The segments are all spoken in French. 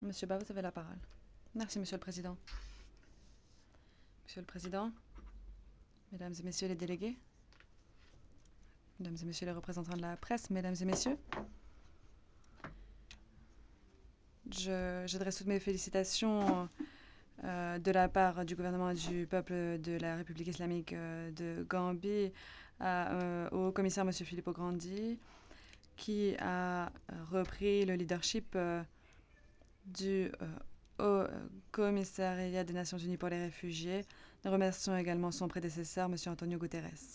Monsieur Ba, vous avez la parole. Merci, Monsieur le Président. Monsieur le Président, Mesdames et Messieurs les délégués, Mesdames et Messieurs les représentants de la presse, Mesdames et Messieurs, j'adresse toutes mes félicitations de la part du gouvernement et du peuple de la République islamique de Gambie au commissaire Monsieur Filippo Grandi, qui a repris le leadership du Haut Commissariat des Nations Unies pour les réfugiés. Nous remercions également son prédécesseur, M. Antonio Guterres.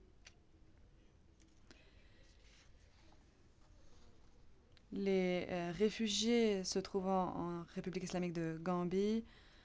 Les réfugiés se trouvant en République islamique de Gambie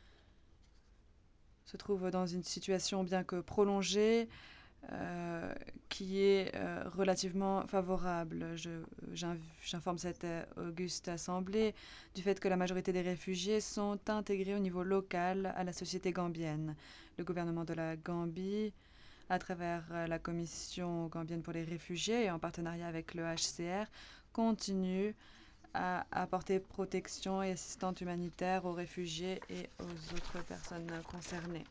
se trouvent dans une situation bien que prolongée qui est relativement favorable. J'informe cette auguste assemblée du fait que la majorité des réfugiés sont intégrés au niveau local à la société gambienne. Le gouvernement de la Gambie, à travers la Commission gambienne pour les réfugiés et en partenariat avec le HCR, continue à apporter protection et assistance humanitaire aux réfugiés et aux autres personnes concernées.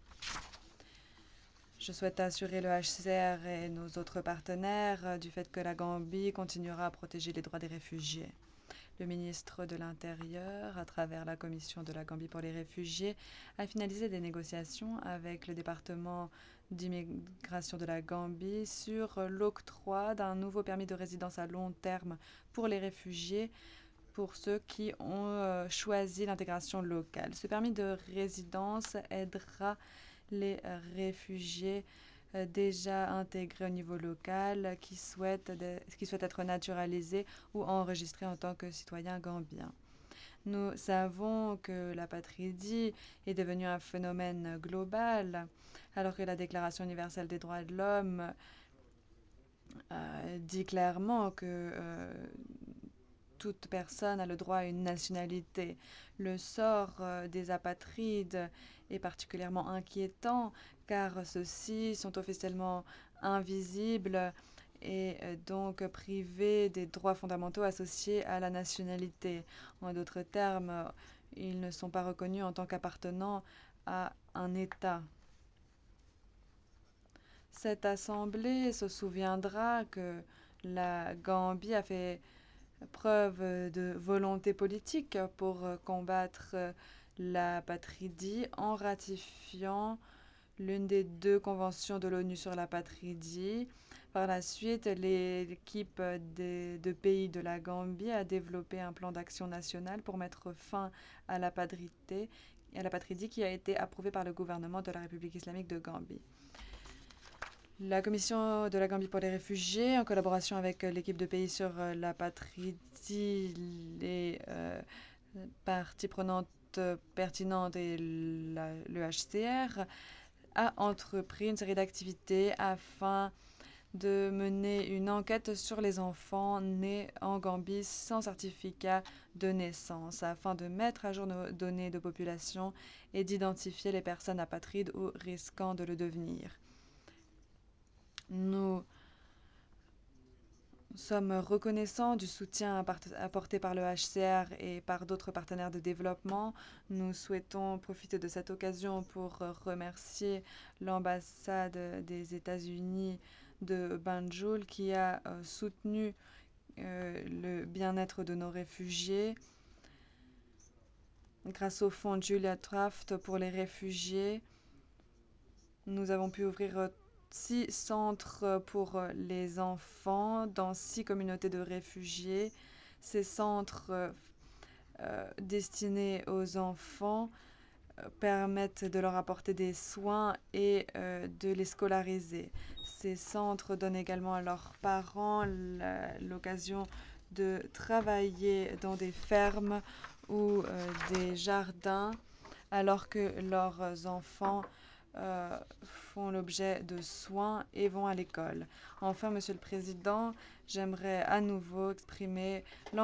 Je souhaite assurer le HCR et nos autres partenaires du fait que la Gambie continuera à protéger les droits des réfugiés. Le ministre de l'Intérieur, à travers la Commission de la Gambie pour les réfugiés, a finalisé des négociations avec le département d'immigration de la Gambie sur l'octroi d'un nouveau permis de résidence à long terme pour les réfugiés pour ceux qui ont choisi l'intégration locale. Ce permis de résidence aidera les réfugiés déjà intégrés au niveau local qui souhaitent être naturalisés ou enregistrés en tant que citoyens gambiens. Nous savons que l'apatridie est devenue un phénomène global, alors que la Déclaration universelle des droits de l'homme dit clairement que toute personne a le droit à une nationalité. Le sort des apatrides est particulièrement inquiétant car ceux-ci sont officiellement invisibles et donc privés des droits fondamentaux associés à la nationalité. En d'autres termes, ils ne sont pas reconnus en tant qu'appartenant à un État. Cette assemblée se souviendra que la Gambie a fait preuve de volonté politique pour combattre l'apatridie en ratifiant l'une des deux conventions de l'ONU sur l'apatridie. Par la suite, l'équipe de pays de la Gambie a développé un plan d'action national pour mettre fin à l'apatridie qui a été approuvé par le gouvernement de la République islamique de Gambie. La Commission de la Gambie pour les réfugiés, en collaboration avec l'équipe de pays sur l'apatridie, les parties prenantes pertinentes et le HCR, a entrepris une série d'activités afin de mener une enquête sur les enfants nés en Gambie sans certificat de naissance, afin de mettre à jour nos données de population et d'identifier les personnes apatrides ou risquant de le devenir. Nous sommes reconnaissants du soutien apporté par le HCR et par d'autres partenaires de développement. Nous souhaitons profiter de cette occasion pour remercier l'ambassade des États-Unis de Banjul qui a soutenu le bien-être de nos réfugiés grâce au fonds Julia Traft pour les réfugiés. Nous avons pu ouvrir 6 centres pour les enfants dans 6 communautés de réfugiés. Ces centres destinés aux enfants permettent de leur apporter des soins et de les scolariser. Ces centres donnent également à leurs parents l'occasion de travailler dans des fermes ou des jardins alors que leurs enfants font l'objet de soins et vont à l'école. Enfin, Monsieur le Président, j'aimerais à nouveau exprimer